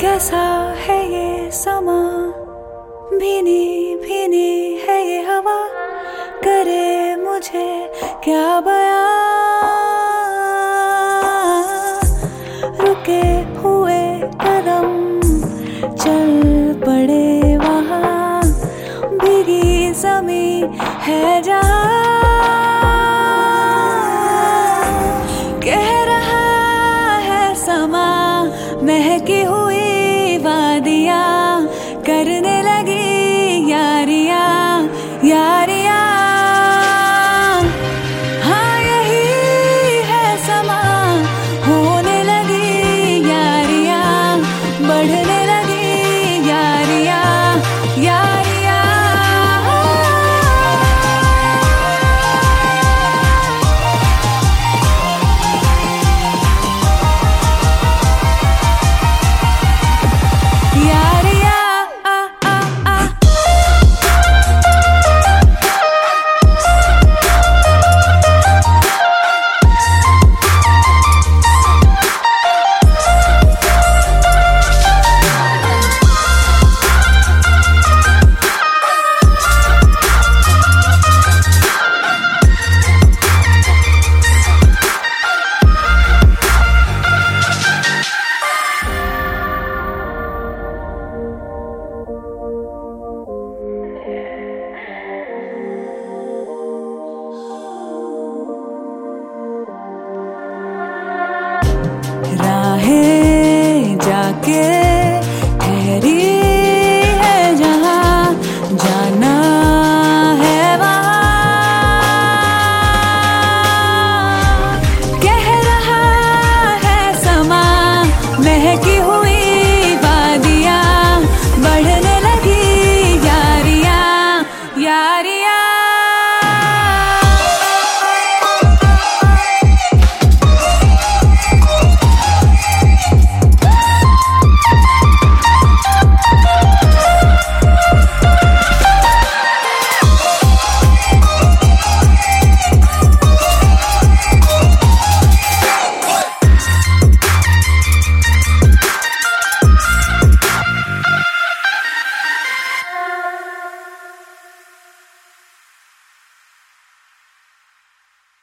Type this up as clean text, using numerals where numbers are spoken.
कैसा है ये समा, भीनी भीनी है ये हवा, करे मुझे क्या बयां। रुके हुए कदम चल पड़े वहाँ, भीगी ज़मीं है जहाँ। कह रहा है समा, महकी हुई वादियाँ करने लगी यारियाँ यारियाँ। हाँ यही है समा, होने लगी यारियाँ, बढ़ने लगी यारियाँ यारियाँ। राहें जाके ठहरी है जहाँ, जाना है वहाँ। कह रहा है समा, महकी हुई वादियाँ, बढ़ने लगी यारियाँ यारियाँ।